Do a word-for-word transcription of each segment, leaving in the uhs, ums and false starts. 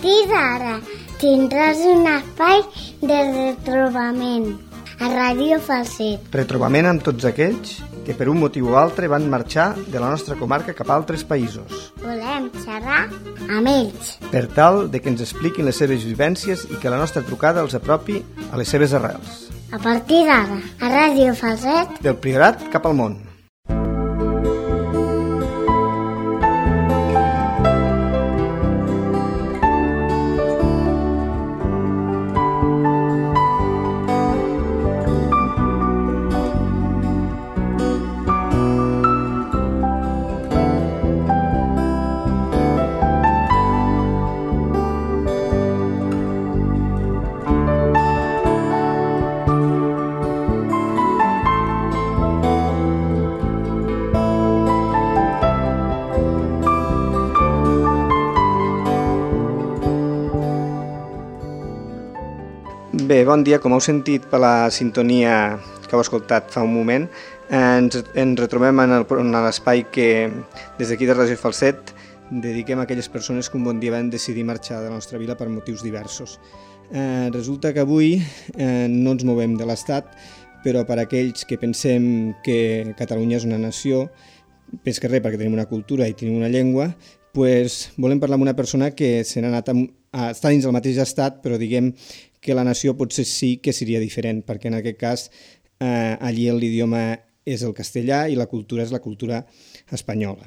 partir d'ara tindràs un espai de retrobament a Ràdio Falset. Retrobament amb tots aquells que per un motiu o altre van marxar de la nostra comarca cap a altres països. Volem xerrar amb ells, per tal de que ens expliquin les seves vivències i que la nostra trucada els apropi a les seves arrels. A partir d'ara, a Ràdio Falset, del Priorat cap al món. Bé, bon dia. Com heu sentit per la sintonia que heu escoltat fa un moment, ens, ens retrobem en l'espai que des d'aquí de Ràdio Falset dediquem a aquelles persones que un bon dia van decidir marxar de la nostra vila per motius diversos. Eh, resulta que avui eh, no ens movem de l'Estat, però per aquells que pensem que Catalunya és una nació, més que res perquè tenim una cultura i tenim una llengua, pues, volem parlar amb una persona que se n'ha anat a, a estar dins del mateix estat, però diguem que la nació potser sí que seria diferent, perquè en aquest cas eh, allí l'idioma és el castellà i la cultura és la cultura espanyola.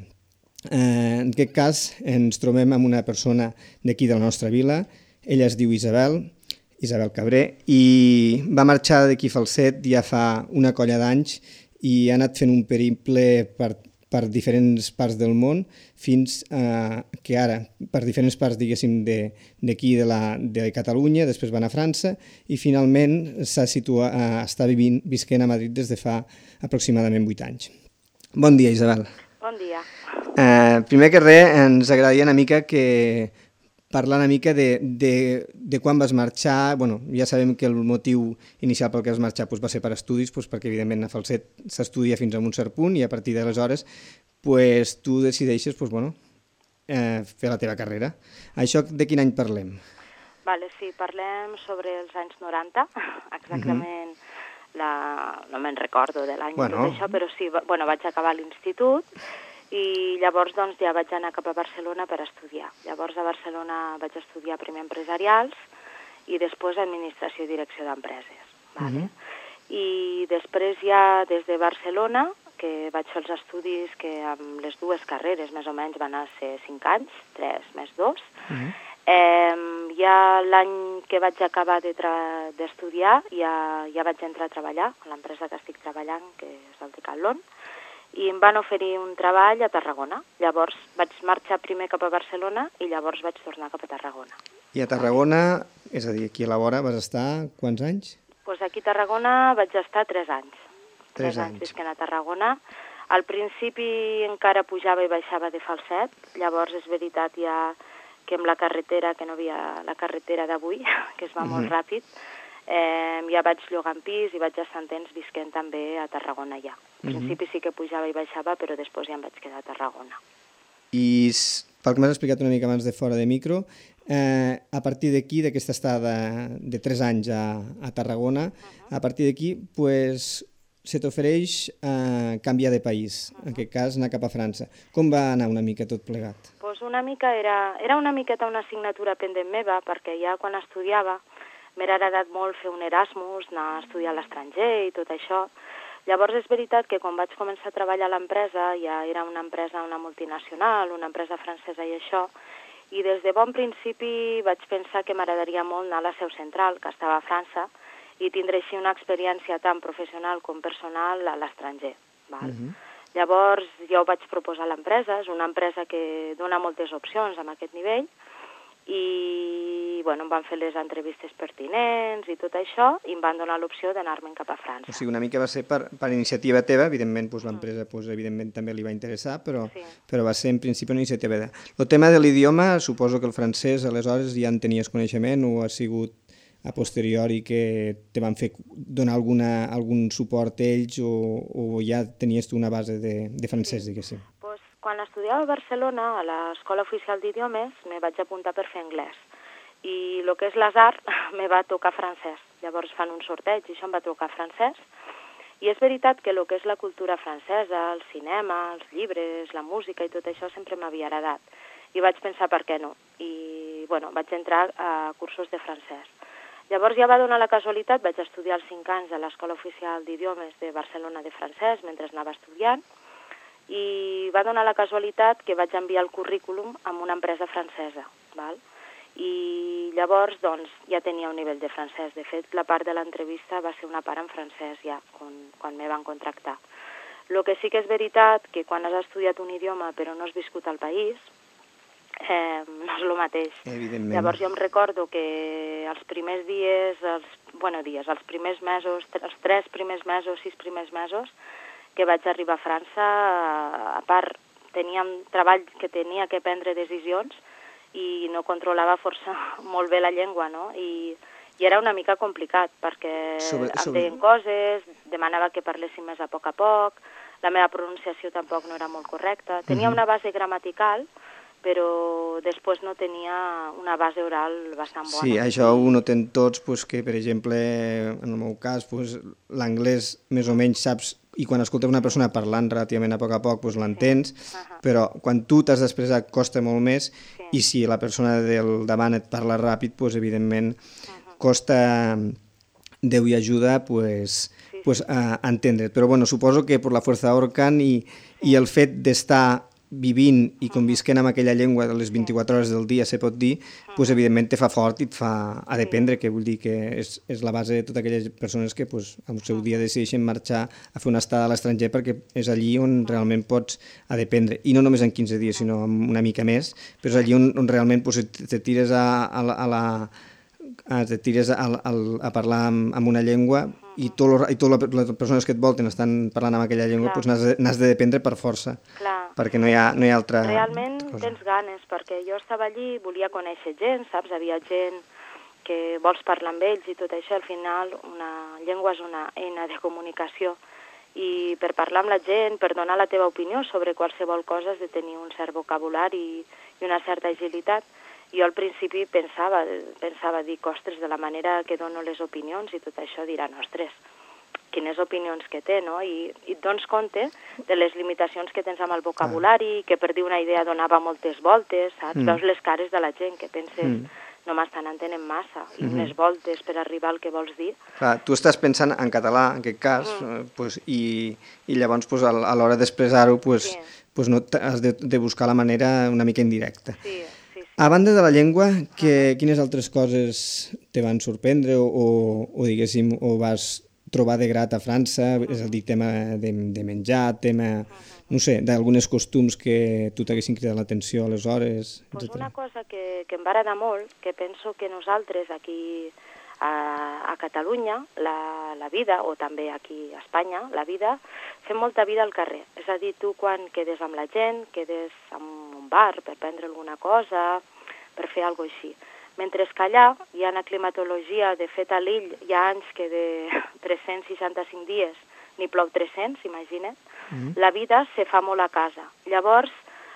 Eh, en aquest cas ens trobem amb una persona d'aquí de la nostra vila, ella es diu Isabel, Isabel Cabré, i va marxar d'aquí Falset ja fa una colla d'anys i ha anat fent un periple per per diferents parts del món, fins eh, que ara, per diferents parts, diguéssim, d'aquí de, de, de Catalunya, després van a França, i finalment s'ha situat, eh, està vivint, visquent a Madrid des de fa aproximadament vuit anys. Bon dia, Isabel. Bon dia. Eh, primer que res, ens agradaria una mica que parlar una mica de, de, de quan vas marxar. Bueno, ja sabem que el motiu inicial pel que vas marxar pues, va ser per estudis, pues, perquè evidentment a Falset s'estudia fins a un cert punt i a partir d'aleshores pues, tu decideixes pues, bueno, eh, fer la teva carrera. Això de quin any parlem? Vale, sí, parlem sobre els anys noranta, exactament, uh-huh. la... no me'n recordo de l'any bueno. Tot això, però sí, bueno, vaig acabar l'institut i llavors doncs, ja vaig anar cap a Barcelona per estudiar. Llavors a Barcelona vaig estudiar primer empresarials i després administració i direcció d'empreses. Vale? Uh-huh. I després ja des de Barcelona, que vaig fer els estudis que amb les dues carreres més o menys van ser cinc anys, tres més dos, uh-huh. eh, ja l'any que vaig acabar d'estudiar de ja, ja vaig entrar a treballar a l'empresa que estic treballant, que és el Decathlon, i em van oferir un treball a Tarragona. Llavors vaig marxar primer cap a Barcelona i llavors vaig tornar cap a Tarragona. I a Tarragona, és a dir, aquí a la vora, vas estar quants anys? Doncs pues aquí a Tarragona vaig estar tres anys. Tres, tres anys visquent a Tarragona. Al principi encara pujava i baixava de Falset, llavors és veritat ja que amb la carretera, que no havia la carretera d'avui, que es va molt uh-huh. ràpid, Eh, ja vaig llogant pis i vaig estar temps visquent també a Tarragona ja. Al principi uh-huh. sí que pujava i baixava, però després ja em vaig quedar a Tarragona. I pel que m'has explicat una mica abans de fora de micro, eh, a partir d'aquí, d'aquesta estada de tres anys a, a Tarragona, uh-huh. a partir d'aquí pues, se t'ofereix eh, canviar de país, uh-huh. en aquest cas anar cap a França. Com va anar una mica tot plegat? Pues una mica era, era una miqueta una assignatura pendent meva, perquè ja quan estudiava m'ha agradat molt fer un Erasmus, anar a estudiar a l'estranger i tot això. Llavors és veritat que quan vaig començar a treballar a l'empresa, ja era una empresa, una multinacional, una empresa francesa i això, i des de bon principi vaig pensar que m'agradaria molt anar a la seu central, que estava a França, i tindre així una experiència tant professional com personal a l'estranger. Val? Uh-huh. Llavors jo ho vaig proposar a l'empresa, és una empresa que dona moltes opcions en aquest nivell, i bueno, em van fer les entrevistes pertinents i tot això, i em van donar l'opció d'anar-me'n cap a França. O sigui, una mica va ser per, per iniciativa teva, evidentment doncs, l'empresa doncs, evidentment també li va interessar, però, sí. però va ser en principi una iniciativa teva. El tema de l'idioma, suposo que el francès aleshores ja en tenies coneixement o ha sigut a posteriori que te van fer donar alguna, algun suport ells o, o ja tenies tu una base de, de francès, sí. diguéssim? Pues, quan estudiava a Barcelona, a l'Escola Oficial d'Idiomes, me vaig apuntar per fer anglès. i el que és l'asar me va tocar francès. Llavors fan un sorteig i això em va tocar francès. I és veritat que el que és la cultura francesa, el cinema, els llibres, la música i tot això sempre m'havia agradat. I vaig pensar per què no. I, bueno, vaig entrar a cursos de francès. Llavors ja va donar la casualitat, vaig estudiar els cinc anys a l'Escola Oficial d'Idiomes de Barcelona de francès mentre anava estudiant i va donar la casualitat que vaig enviar el currículum a una empresa francesa, val? I llavors doncs, ja tenia un nivell de francès. De fet, la part de l'entrevista va ser una part en francès ja, quan, quan me van contractar. El que sí que és veritat que quan has estudiat un idioma però no has viscut al país, eh, no és el mateix. Evidentment. Llavors jo em recordo que els primers dies, els, bueno, dies, els primers mesos, els tres primers mesos, sis primers mesos que vaig arribar a França, a part tenia un treball que tenia que prendre decisions i no controlava força molt bé la llengua, no? I, i era una mica complicat, perquè sobre, sobre... em deien coses, demanava que parléssim més a poc a poc, la meva pronunciació tampoc no era molt correcta. Tenia uh-huh. una base gramatical, però després no tenia una base oral bastant bona. Sí, això ho noten tots, pues, que per exemple, en el meu cas, pues, l'anglès més o menys saps, i quan escoltes una persona parlant relativament a poc a poc, pues, l'entens, sí. uh-huh. però quan tu t'has d'expressar costa molt més, sí. i si la persona del davant et parla ràpid, pues, evidentment uh-huh. costa Déu i ajuda pues, sí, sí. pues, a entendre't. Però bueno, suposo que per la Fuerza Orcan i, sí. i el fet d'estar vivint i convisquent amb aquella llengua de les vint-i-quatre hores del dia, se pot dir, pues, evidentment te fa fort i et fa a dependre, que vull dir que és, és la base de totes aquelles persones que pues, al seu dia decideixen marxar a fer una estada a l'estranger perquè és allí on realment pots a dependre. I no només en quinze dies, sinó una mica més, però és allí on, on realment pues, te tires a, a, la, a la... te tires a, a, a parlar amb, amb una llengua i totes tot les persones que et volten estan parlant amb aquella llengua, doncs n'has de, n'has de dependre per força, Clar. perquè no hi ha, no hi ha altra Realment cosa. Tens ganes, perquè jo estava allí, volia conèixer gent, saps? Havia gent que vols parlar amb ells i tot això. Al final, una llengua és una eina de comunicació i per parlar amb la gent, per donar la teva opinió sobre qualsevol cosa has de tenir un cert vocabulari i una certa agilitat. Jo al principi pensava, pensava dic, ostres, de la manera que dono les opinions i tot això diran, ostres, quines opinions que té, no? I, i et dones compte de les limitacions que tens amb el vocabulari, que per dir una idea donava moltes voltes, saps? Mm. Veus les cares de la gent que penses, mm. no m'estan entenent massa, i mm-hmm. unes voltes per arribar al que vols dir. Clar, tu estàs pensant en català, en aquest cas, mm. pues, i, i llavors pues, a l'hora d'expressar-ho pues, sí. pues, no has de, de buscar la manera una mica indirecta. Sí. A banda de la llengua, que, quines altres coses te van sorprendre o, o, o diguéssim, o vas trobar de grat a França? Uh-huh. És a dir, tema de, de menjar, tema, uh-huh. no sé, d'algunes costums que tu t'haguessin cridat l'atenció aleshores, pues etcètera. Una cosa que, que em va agradar molt, que penso que nosaltres aquí a, a Catalunya, la, la vida, o també aquí a Espanya, la vida, fem molta vida al carrer. És a dir, tu quan quedes amb la gent, quedes en un bar per prendre alguna cosa, per fer alguna cosa així. Mentre que allà hi ha una climatologia, de fet a l'Ill hi ha anys que de tres-cents seixanta-cinc dies n'hi plou tres-cents, imagina't, mm-hmm. la vida se fa molt a casa. Llavors,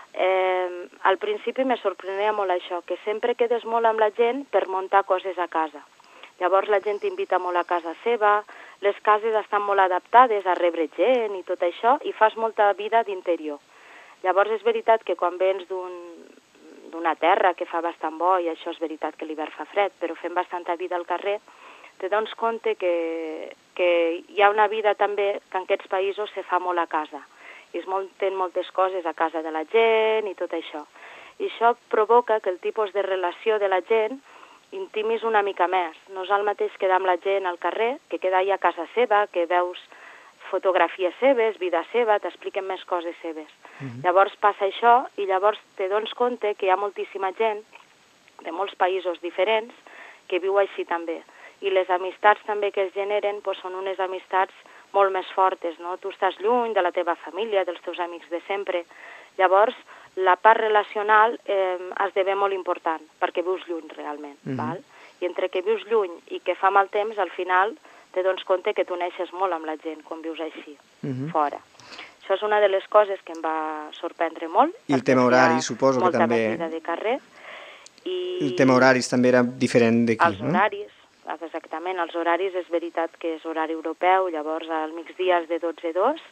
eh, al principi me sorprenia molt això, que sempre quedes molt amb la gent per muntar coses a casa. Llavors la gent t'invita molt a casa seva, les cases estan molt adaptades a rebre gent i tot això, i fas molta vida d'interior. Llavors és veritat que quan vens d'un, d'una terra que fa bastant bo, i això és veritat que l'hivern fa fred, però fem bastanta vida al carrer, te dones compte que, que hi ha una vida també que en aquests països se fa molt a casa. I es munten moltes coses a casa de la gent i tot això. I això provoca que el tipus de relació de la gent intimis una mica més. No és el mateix quedar amb la gent al carrer, que quedar allà a casa seva, que veus fotografies seves, vida seva, t'expliquen més coses seves. Mm-hmm. Llavors passa això i llavors te dones compte que hi ha moltíssima gent de molts països diferents que viu així també. I les amistats també que es generen pues, són unes amistats molt més fortes, no? Tu estàs lluny de la teva família, dels teus amics de sempre. Llavors, la part relacional eh, esdevé molt important, perquè vius lluny realment, mm-hmm. val? I entre que vius lluny i que fa mal temps, al final te dones compte que tu neixes molt amb la gent quan vius així, mm-hmm. fora. Això és una de les coses que em va sorprendre molt. I el tema horari, suposo que també... Molta vida de carrer. I el tema horaris també era diferent d'aquí, no? Els horaris, exactament, els horaris és veritat que és horari europeu, llavors al migdia és de dotze a dos,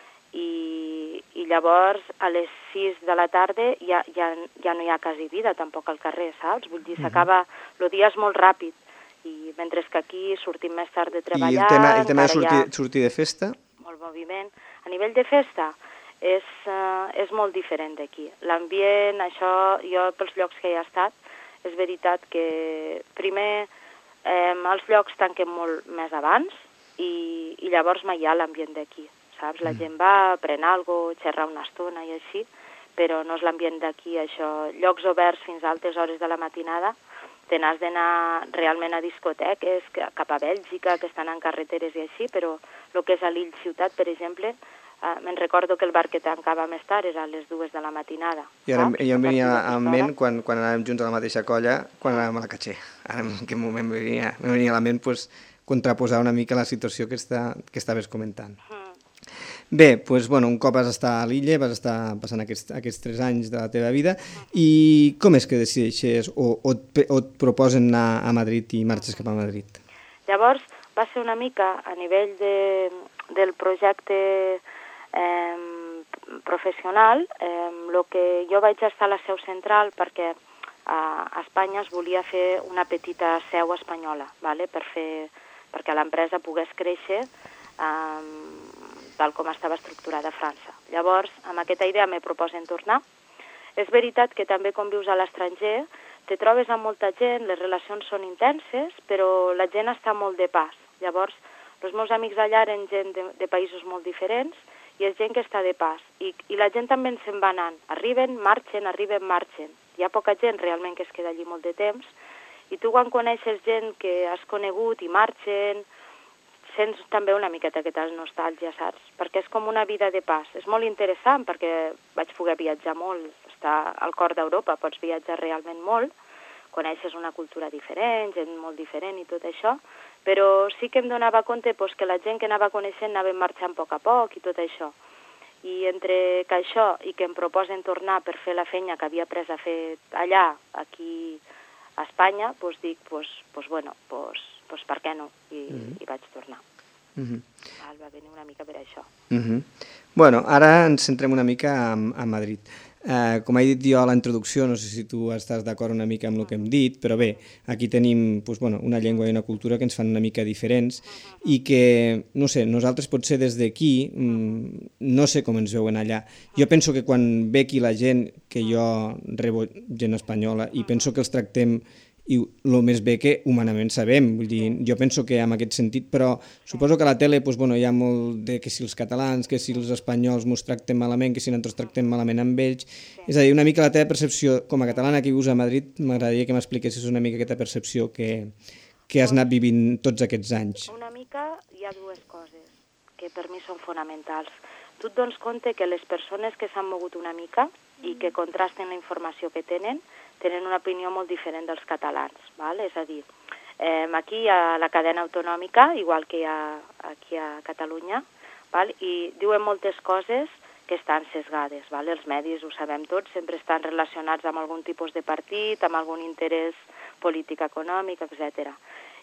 i, i llavors a les sis de la tarda ja, ja, ja no hi ha quasi vida tampoc al carrer, saps? Vull dir, s'acaba, el dia és molt ràpid, i mentre que aquí sortim més tard de treballar... I el tema, el tema de sortir, sortir de festa? Molt moviment. A nivell de festa és, uh, és molt diferent d'aquí. L'ambient, això, jo pels llocs que he estat, és veritat que primer eh, els llocs tanquen molt més abans i, i llavors mai hi ha l'ambient d'aquí, saps? La gent va, pren alguna cosa, xerra una estona i així, però no és l'ambient d'aquí, això. Llocs oberts fins a altes hores de la matinada, te n'has d'anar realment a discoteques, cap a Bèlgica, que estan en carreteres i així, però el que és a l'Ill Ciutat, per exemple, eh, me'n recordo que el bar que tancava més tard era a les dues de la matinada. I ara, jo em venia a ment, quan, quan anàvem junts a la mateixa colla, quan anàvem a la Caché. Ara en aquest moment me venia, me venia a la ment pues, contraposar una mica la situació que, està, que estaves comentant. Mm. Bé, doncs, bueno, un cop vas estar a l'illa, vas estar passant aquests, aquests tres anys de la teva vida, i com és que decideixes o, o, et, o et proposen anar a Madrid i marxes cap a Madrid? Llavors, va ser una mica a nivell de, del projecte eh, professional, eh, lo que jo vaig estar a la seu central perquè a Espanya es volia fer una petita seu espanyola, vale? per fer, perquè l'empresa pogués créixer eh, tal com estava estructurada a França. Llavors, amb aquesta idea me proposen tornar. És veritat que també quan vius a l'estranger te trobes amb molta gent, les relacions són intenses, però la gent està molt de pas. Llavors, els meus amics allà eren gent de, de països molt diferents i és gent que està de pas. I, i la gent també se'n va anant. Arriben, marxen, arriben, marxen. Hi ha poca gent realment que es queda allí molt de temps. I tu quan coneixes gent que has conegut i marxen, sents també una miqueta aquesta nostàlgia, saps? Perquè és com una vida de pas. És molt interessant perquè vaig poder viatjar molt, estar al cor d'Europa, pots viatjar realment molt, coneixes una cultura diferent, gent molt diferent i tot això, però sí que em donava compte pues, que la gent que anava coneixent anava marxant a poc a poc i tot això. I entre que això i que em proposen tornar per fer la feina que havia pres a fer allà, aquí a Espanya, doncs dic, pues, pues, bueno, pues, pues per què no? I, mm-hmm. i vaig tornar. Mm-hmm. Val, va venir una mica per això. Mm-hmm. Bueno, ara ens centrem una mica a, a Madrid. Eh, com he dit jo a la introducció, no sé si tu estàs d'acord una mica amb el que hem dit, però bé, aquí tenim pues, bueno, una llengua i una cultura que ens fan una mica diferents i que, no sé, nosaltres potser des d'aquí, mmm, no sé com ens veuen allà. Jo penso que quan ve aquí la gent, que jo rebo gent espanyola i penso que els tractem i el més bé que humanament sabem, vull dir, jo penso que en aquest sentit, però suposo que a la tele doncs, bueno, hi ha molt de que si els catalans, que si els espanyols mos tractem malament, que si nosaltres tractem malament amb ells, és a dir, una mica la teva percepció com a catalana que vius a Madrid, m'agradaria que m'expliquessis una mica aquesta percepció que, que has anat vivint tots aquests anys. Una mica hi ha dues coses que per mi són fonamentals. Tu et dones compte que les persones que s'han mogut una mica i que contrasten la informació que tenen, tenen una opinió molt diferent dels catalans, val? És a dir, eh, aquí hi ha la cadena autonòmica, igual que hi ha aquí a Catalunya, val? I diuen moltes coses que estan sesgades, val? Els medis, ho sabem tots, sempre estan relacionats amb algun tipus de partit, amb algun interès polític, econòmic, etcètera.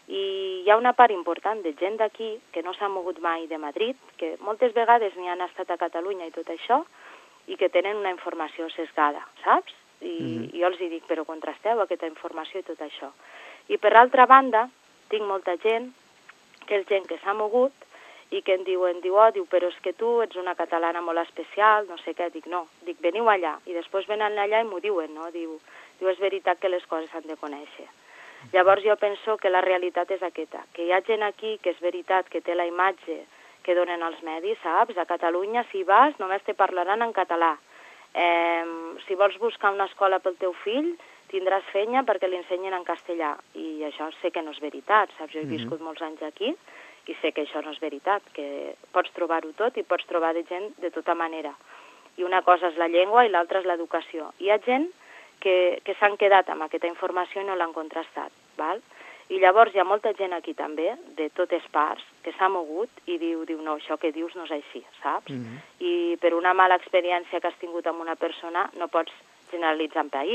I hi ha una part important de gent d'aquí que no s'ha mogut mai de Madrid, que moltes vegades n'hi han estat a Catalunya i tot això, i que tenen una informació sesgada, saps? I mm-hmm. jo els hi dic, però contrasteu aquesta informació i tot això. I per altra banda, tinc molta gent, que és gent que s'ha mogut, i que em diuen, diu, oh, diu, però és que tu ets una catalana molt especial, no sé què, dic, no, dic, veniu allà, i després venen allà i m'ho diuen, no? Diu, diu, és veritat que les coses s'han de conèixer. Llavors jo penso que la realitat és aquesta, que hi ha gent aquí que és veritat que té la imatge que donen els medis, saps? A Catalunya, si vas, només te parlaran en català. Eh, si vols buscar una escola pel teu fill, tindràs feina perquè li ensenyen en castellà. I això sé que no és veritat, saps? Jo he viscut mm-hmm. molts anys aquí i sé que això no és veritat, que pots trobar-ho tot i pots trobar de gent de tota manera. I una cosa és la llengua i l'altra és l'educació. Hi ha gent que, que s'han quedat amb aquesta informació i no l'han contrastat, val? I llavors hi ha molta gent aquí també, de totes parts, que s'ha mogut i diu, diu, no, això que dius no és així, saps? Mm-hmm. I per una mala experiència que has tingut amb una persona no pots generalitzar en país.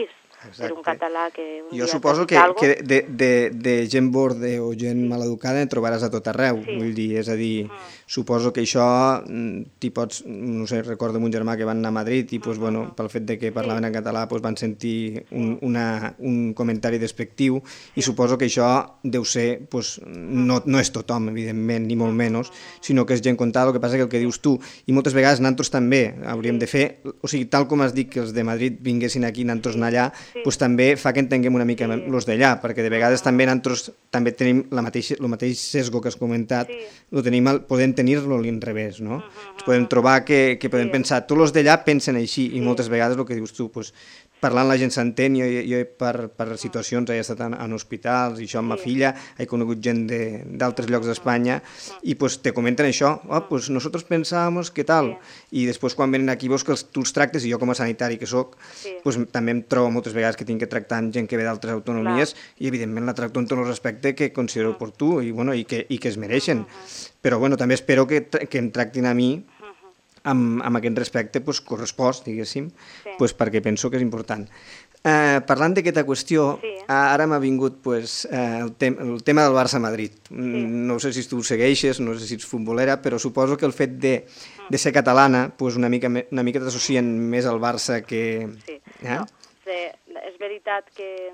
per un català que un jo dia suposo que, que de, de, de gent borde o gent maleducada en trobaràs a tot arreu, sí. Vull dir, és a dir, mm. suposo que això t'hi pots, no sé, recordo mon germà que van anar a Madrid i pues, bueno, pel fet de que parlaven en català pues, van sentir un, una, un comentari despectiu i suposo que això deu ser, pues, no, no és tothom, evidentment, ni molt menys, sinó que és gent contada, el que passa que el que dius tu, i moltes vegades nosaltres també hauríem de fer, o sigui, tal com has dit que els de Madrid vinguessin aquí, nosaltres anar allà, sí. Pues també fa que entenguem una mica sí. els d'allà, perquè de vegades també nosaltres també tenim la mateixa, el mateix sesgo que has comentat, sí. Lo tenim, podem tenir-lo a l'inrevés, no? Uh -huh. Ens podem trobar que, que podem sí. pensar, tots els d'allà pensen així, sí. I moltes vegades el que dius tu, pues, parlant la gent s'entén, jo, jo per, per situacions he estat en, en hospitals i això amb sí. ma filla, he conegut gent d'altres llocs d'Espanya i pues, te comenten això, oh, pues nosotros pensábamos que tal, sí. I després quan venen aquí veus que els, tu els tractes, i jo com a sanitari que soc, sí. Pues, també em trobo moltes vegades que tinc que tractar amb gent que ve d'altres autonomies. Clar. I evidentment la tracto amb tot el respecte que considero uh -huh. oportú i, bueno, i, que, i que es mereixen, uh -huh. Però bueno, també espero que, que em tractin a mi amb, amb aquest respecte pues, correspost, diguéssim, sí. Pues, perquè penso que és important. Eh, parlant d'aquesta qüestió, sí. Ara m'ha vingut pues, eh, el, tem el tema del Barça-Madrid. Sí. No sé si tu ho segueixes, no sé si ets futbolera, però suposo que el fet de, de ser catalana pues, una mica, una mica t'associen més al Barça que... Sí, eh? No, sí. És veritat que,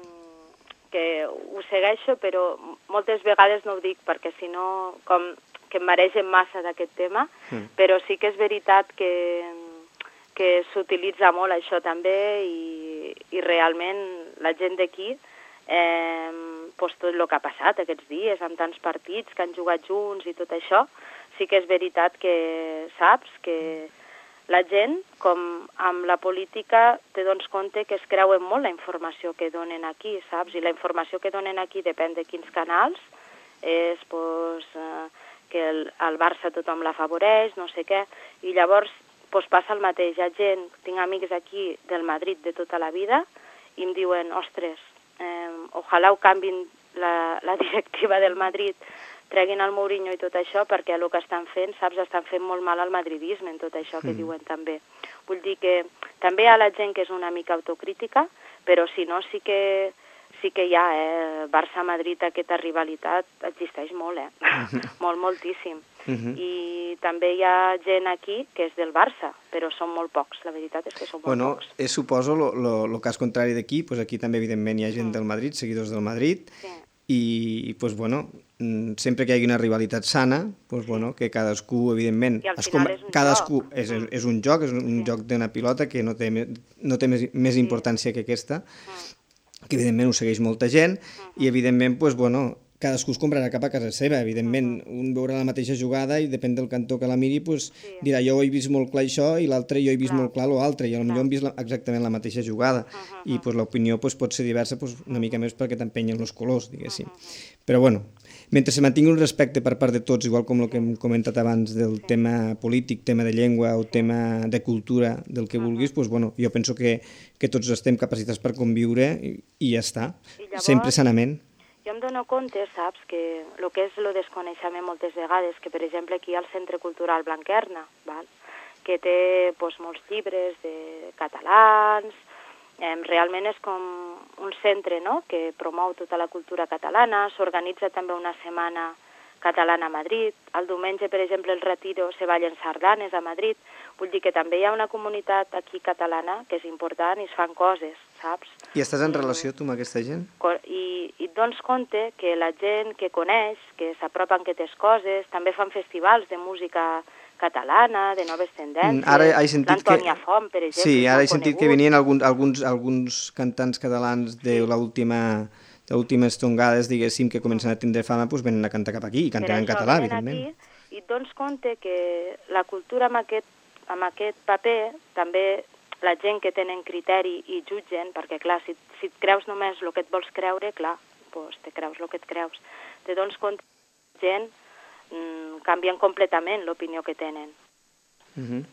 que ho segueixo, però moltes vegades no ho dic, perquè si no... com que em maregen massa d'aquest tema, mm. però sí que és veritat que, que s'utilitza molt això també i, i realment la gent d'aquí, eh, pues tot el que ha passat aquests dies, amb tants partits que han jugat junts i tot això, sí que és veritat que saps que la gent, com amb la política, te dones compte que es creuen molt la informació que donen aquí, saps? I la informació que donen aquí depèn de quins canals, és, pues... Eh, que el, el Barça tothom l'afavoreix, no sé què, i llavors pues, passa el mateix. Hi ha gent, tinc amics aquí del Madrid de tota la vida, i em diuen, ostres, eh, ojalà ho canvin la, la directiva del Madrid, treguin el Mourinho i tot això, perquè el que estan fent, saps, estan fent molt mal al madridisme en tot això que mm. diuen també. Vull dir que també hi ha la gent que és una mica autocrítica, però si no sí que... sí que hi ha, eh? Barça-Madrid, aquesta rivalitat existeix molt, eh? Uh-huh. molt, moltíssim. Uh-huh. I també hi ha gent aquí que és del Barça, però són molt pocs, la veritat és que són molt bueno, pocs. És, suposo, el cas contrari d'aquí, pues aquí també evidentment hi ha gent mm. del Madrid, seguidors del Madrid, sí. I pues, bueno, sempre que hi hagi una rivalitat sana, pues, bueno, que cadascú, evidentment... I al final és un cadascú joc. És, és un joc, és un sí. joc d'una pilota que no té, no té més, més importància sí. que aquesta, mm. que evidentment ho segueix molta gent, uh-huh. i evidentment, pues, bueno, cadascú es comprarà cap a casa seva, evidentment, uh-huh. un veurà la mateixa jugada i depèn del cantó que la miri, pues, sí. dirà jo ho he vist molt clar això i l'altre jo he vist clar. molt clar l'altre, i potser hem vist la, exactament la mateixa jugada, uh-huh. i pues, l'opinió pues, pot ser diversa pues, una mica més perquè t'empenyen els colors, diguéssim. Uh-huh. Però bueno, mentre se mantingui un respecte per part de tots, igual com el que hem comentat abans del sí. tema polític, tema de llengua o tema de cultura, del que uh-huh. vulguis, pues, bueno, jo penso que, que tots estem capacitats per conviure i, i ja està, I llavors, sempre sanament. Jo em dono compte, saps, que el que és el desconeixement moltes vegades, que per exemple aquí al Centre Cultural Blanquerna, val? Que té pues, molts llibres de catalans, eh, realment és com un centre, no?, que promou tota la cultura catalana, s'organitza també una setmana catalana a Madrid, el diumenge, per exemple, el Retiro se ballen sardanes a Madrid, vull dir que també hi ha una comunitat aquí catalana que és important i es fan coses, saps? I estàs en relació tu amb aquesta gent? I, i et dones compte que la gent que coneix, que s'apropa en aquestes coses, també fan festivals de música catalana, de noves tendències, l'Antònia que... Font, per exemple. Sí, ara he sentit conegut. que venien alguns, alguns, alguns cantants catalans de sí. l'última... les últimes tongades, diguéssim, que comencen a tindre fama, doncs venen a cantar cap aquí i canten en català, evidentment. Aquí, I et dones compte que la cultura amb aquest, amb aquest paper, també la gent que tenen criteri i jutgen, perquè clar, si, si et creus només el que et vols creure, clar, doncs te creus el que et creus. Te dones compte que la gent mmm, canvien completament l'opinió que tenen. Uh-huh.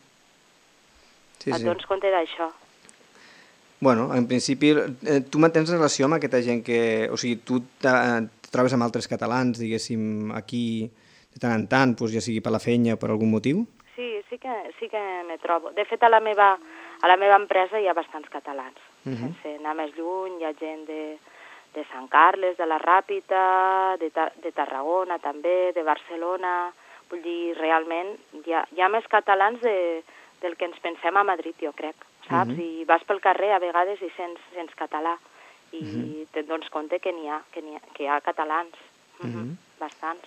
Sí, et sí. dones compte d'això. Bueno, en principi, eh, tu mantens relació amb aquesta gent que... O sigui, tu te trobes amb altres catalans, diguéssim, aquí de tant en tant, doncs, ja sigui per la feina o per algun motiu? Sí, sí que, sí que me trobo. De fet, a la meva, a la meva empresa hi ha bastants catalans. Uh -huh. Sense anar més lluny, hi ha gent de, de Sant Carles, de la Ràpita, de, de Tarragona també, de Barcelona. Vull dir, realment, hi ha, hi ha més catalans de, del que ens pensem a Madrid, jo crec, saps? Uh -huh. I vas pel carrer a vegades i sents, sents català i uh -huh. te'n dones compte que n'hi ha, que, ha, que hi ha catalans, uh -huh. Uh -huh. bastants.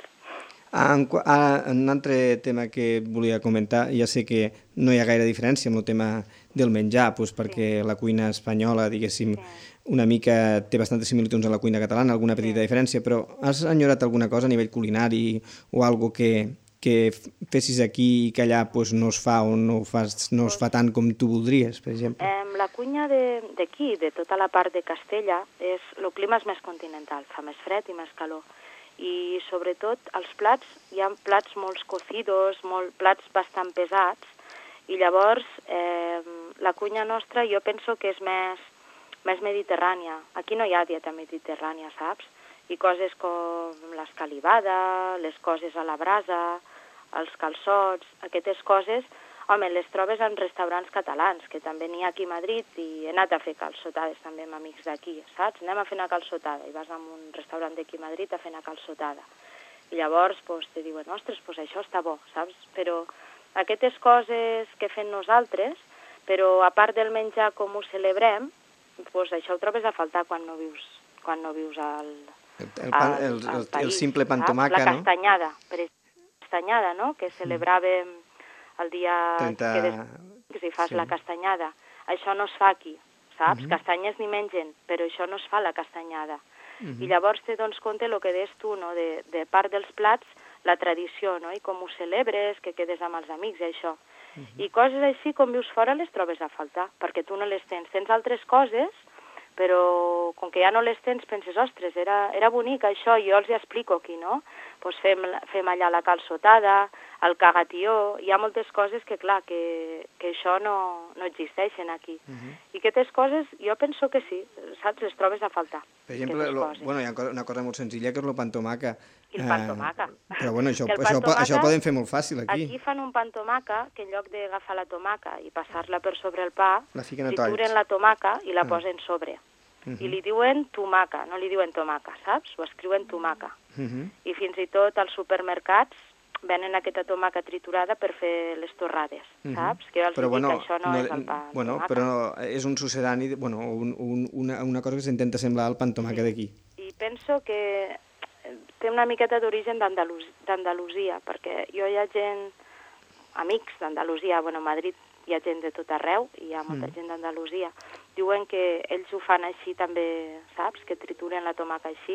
En, en un altre tema que volia comentar, ja sé que no hi ha gaire diferència amb el tema del menjar, doncs perquè sí. La cuina espanyola, diguéssim, sí. una mica té bastantes similituds amb la cuina catalana, alguna petita sí. diferència, però has enyorat alguna cosa a nivell culinari o algo que, que fessis aquí i que allà doncs, no es fa o no, fas, no es fa tant com tu voldries, per exemple? Eh, la cuina d'aquí, de, de tota la part de Castella, és, el clima és més continental, fa més fred i més calor. I sobretot els plats, hi ha plats molt cocidos, molt, plats bastant pesats, i llavors eh, la cuina nostra jo penso que és més, més mediterrània. Aquí no hi ha dieta mediterrània, saps? I coses com l'escalivada, les coses a la brasa, els calçots, aquestes coses, home, les trobes en restaurants catalans, que també n'hi ha aquí a Madrid, i he anat a fer calçotades també amb amics d'aquí, saps? Anem a fer una calçotada, i vas a un restaurant d'aquí a Madrid a fer una calçotada. I llavors pues, te diuen, ostres, pues això està bo, saps? Però aquestes coses que fem nosaltres, però a part del menjar com ho celebrem, pues això ho trobes a faltar quan no vius, quan no vius al, el, el, pan, al, el, al el, país, el simple pan saps? tomaca, La castanyada, no? per exemple, la castanyada, no?, que celebràvem el dia trenta... que després si fas sí. la castanyada. Això no es fa aquí, saps? Uh -huh. Castanyes ni mengen, però això no es fa la castanyada. Uh -huh. I llavors te dones compte el que deies tu, no?, de, de part dels plats, la tradició, no?, i com ho celebres, que quedes amb els amics i això. Uh -huh. I coses així, com vius fora, les trobes a faltar, perquè tu no les tens. Tens altres coses, però com que ja no les tens, penses, ostres, era, era bonic això, jo els hi explico aquí, no? Pues fem, fem allà la calçotada, el cagatió, hi ha moltes coses que, clar, que, que això no, no existeixen aquí. Uh -huh. I aquestes coses, jo penso que sí, saps, les trobes a faltar. Per exemple, lo, bueno, hi ha una cosa molt senzilla, que és el pan tomaca. I el pan tomaca. Eh, però bueno, això, això, tomaca, això ho podem fer molt fàcil aquí. Aquí fan un pan tomaca, que en lloc d'agafar la tomaca i passar-la per sobre el pa, la trituren la tomaca i la ah. posen sobre. Uh -huh. I li diuen tomaca, no li diuen tomaca, saps? Ho escriuen tomaca. Uh -huh. I fins i tot als supermercats venen aquesta tomaca triturada per fer les torrades, uh -huh. saps? Que jo els però, dic bueno, que això no, no és el pa bueno, tomaca. Però és un sucedani, bueno, un, un, una, una cosa que s'intenta semblar al pan tomaca sí. d'aquí. I penso que té una miqueta d'origen d'Andalusia, perquè jo hi ha gent, amics d'Andalusia, bueno, a Madrid hi ha gent de tot arreu, i hi ha molta mm. gent d'Andalusia. Diuen que ells ho fan així també, saps? Que trituren la tomaca així,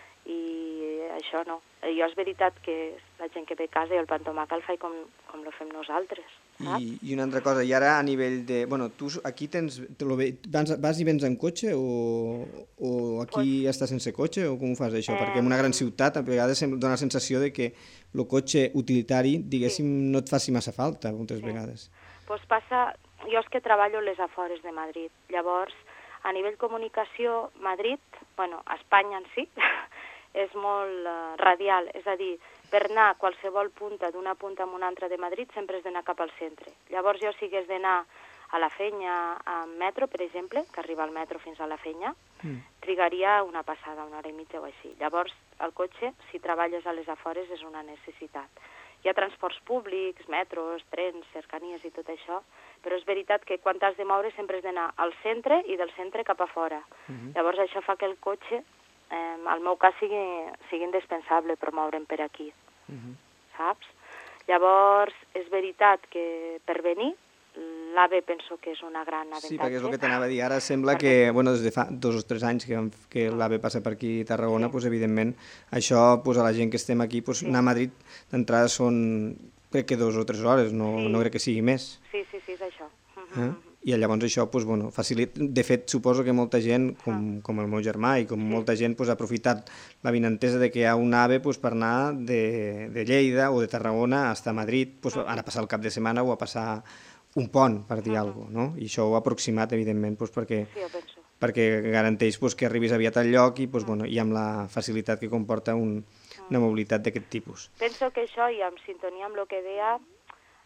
i això no. Jo és veritat que la gent que ve a casa i el pan tomaca el fa com, com lo fem nosaltres, saps? I, I una altra cosa, i ara a nivell de... Bueno, tu aquí tens... Te lo ve, vas, vas i vens en cotxe o, o aquí pues, estàs sense cotxe o com ho fas això? Eh, Perquè en una gran ciutat a vegades dona la sensació de que el cotxe utilitari, diguéssim, sí. no et faci massa falta moltes sí. vegades. Pues passa... Jo és que treballo les afores de Madrid, llavors a nivell comunicació, Madrid, bueno, Espanya en si, és molt uh, radial, és a dir, per anar a qualsevol punta, d'una punta a una altra de Madrid, sempre has d'anar cap al centre. Llavors jo si hagués d'anar a la Fenya amb metro, per exemple, que arriba el metro fins a la Fenya, mm. trigaria una passada, una hora i mitja o així. Llavors el cotxe, si treballes a les afores, és una necessitat. Hi ha transports públics, metros, trens, cercanies i tot això, però és veritat que quan t'has de moure sempre has d'anar al centre i del centre cap a fora. Mm-hmm. Llavors això fa que el cotxe, eh, al meu cas, sigui, sigui indispensable per moure'm per aquí, mm-hmm. saps? Llavors és veritat que per venir l'AVE penso que és una gran avantatge. Sí, perquè és el que t'anava a dir. Ara sembla que, bueno, des de fa dos o tres anys que, que l'AVE passa per aquí a Tarragona, sí. pues, evidentment, això, pues, a la gent que estem aquí, pues, sí. anar a Madrid d'entrada són, crec que dos o tres hores, no, sí. no crec que sigui més. Sí, sí, sí, és això. Eh? I llavors això, pues, bueno, facilita... De fet, suposo que molta gent, com, com el meu germà i com sí. molta gent, pues, ha aprofitat la vinentesa de que hi ha un AVE pues, per anar de, de Lleida o de Tarragona fins a Madrid, pues, a passar el cap de setmana o a passar un pont, per dir uh -huh. alguna cosa, no? I això ho ha aproximat, evidentment, doncs, perquè, sí, jo penso. perquè garanteix doncs, que arribis aviat al lloc i, doncs, uh -huh. bueno, i amb la facilitat que comporta un, una mobilitat d'aquest tipus. Penso que això, i en sintonia amb el que deia,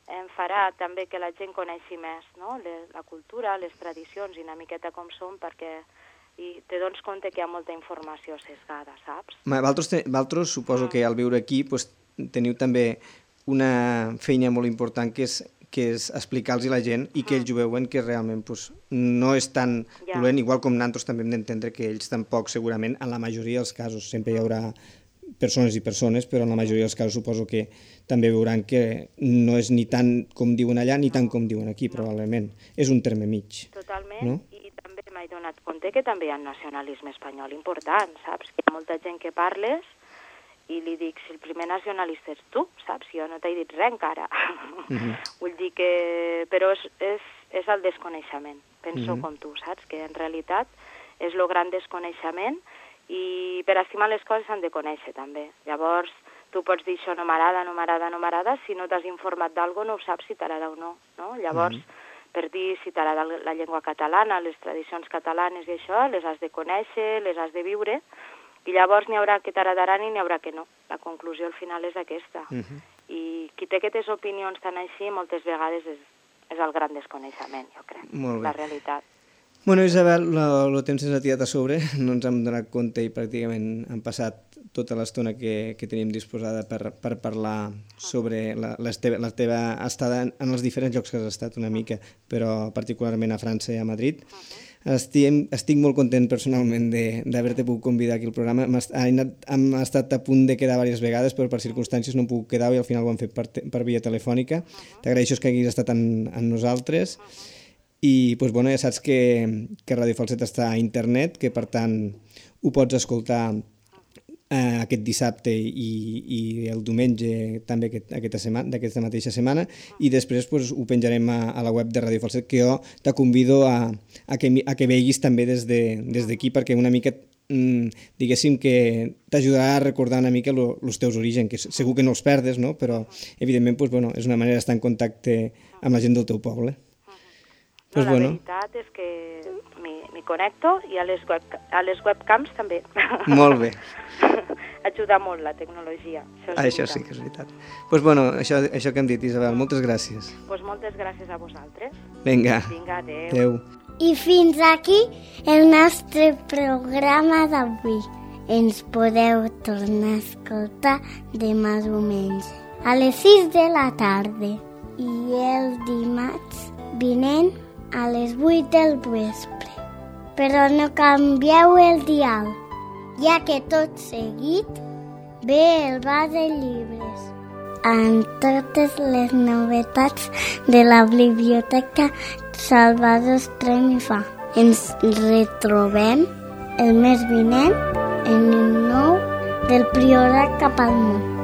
em farà també que la gent coneixi més, no? La cultura, les tradicions i una miqueta com són, perquè i te dones compte que hi ha molta informació sesgada, saps? Vosaltres, vosaltres suposo que al viure aquí pues, teniu també una feina molt important que és, que és explicar-los a la gent i que ells ho veuen que realment pues, no és tan ja. dolent, igual com nosaltres també hem d'entendre que ells tampoc segurament en la majoria dels casos, sempre hi haurà persones i persones, però en la majoria dels casos suposo que també veuran que no és ni tant com diuen allà ni tant com diuen aquí, probablement. És un terme mig. Totalment, no? I també m'he donat compte que també hi ha un nacionalisme espanyol important, saps? Que hi ha molta gent que parles i li dic, si el primer nacionalista és tu, saps? Jo no t'he dit res encara. Uh-huh. Vull dir que... Però és, és, és el desconeixement, penso uh-huh. com tu, saps? Que en realitat és el gran desconeixement i per estimar les coses s'han de conèixer també. Llavors, tu pots dir això no m'agrada, no m'agrada, no m'agrada, si no t'has informat d'algo no ho saps si t'agrada o no, no? Llavors, mm-hmm. per dir si t'agrada la llengua catalana, les tradicions catalanes i això, les has de conèixer, les has de viure, i llavors n'hi haurà que t'agradaran i n'hi haurà que no. La conclusió al final és aquesta. Mm-hmm. I qui té aquestes opinions tan així, moltes vegades és, és el gran desconeixement, jo crec, la realitat. Bueno, Isabel, el temps ens ha tirat a sobre, no ens hem donat compte i pràcticament hem passat tota l'estona que, que teníem disposada per, per parlar sobre la, la, teva, la teva estada en, en els diferents llocs que has estat una mica, però particularment a França i a Madrid. Estic, estic molt content personalment d'haver-te pogut convidar aquí al programa. Hem, hem estat a punt de quedar diverses vegades, però per circumstàncies no hem pogut quedar i al final ho hem fet per, per via telefònica. T'agraeixo que haguis estat amb, amb nosaltres. I pues, bueno, ja saps que, que Ràdio Falset està a internet, que per tant ho pots escoltar eh, aquest dissabte i, i el diumenge també aquest, aquesta setmana, d'aquesta mateixa setmana, i després pues, ho penjarem a, a la web de Ràdio Falset, que jo te convido a, a, que, a que veguis també des d'aquí, de, des perquè una mica mm, diguéssim que t'ajudarà a recordar una mica els teus orígens, que segur que no els perdes, no? Però evidentment pues, bueno, és una manera d'estar en contacte amb la gent del teu poble. No, pues la bueno. veritat és que m'hi connecto i a les, web, a les webcams també. Molt bé. Ajuda molt la tecnologia. Això, és això sí que és veritat. Doncs pues bueno, això, això que hem dit, Isabel, moltes gràcies. Doncs pues moltes gràcies a vosaltres. Vinga. Vinga, adéu. Adéu. I fins aquí el nostre programa d'avui. Ens podeu tornar a escoltar demà diumenge a les sis de la tarda i el dimarts vinent a les vuit del vespre. Però no canvieu el dial, ja que tot seguit ve el bar de llibres amb totes les novetats de la biblioteca Salvador Estrem i Fa. Ens retrobem el mes vinent en un nou del Priorat cap al món.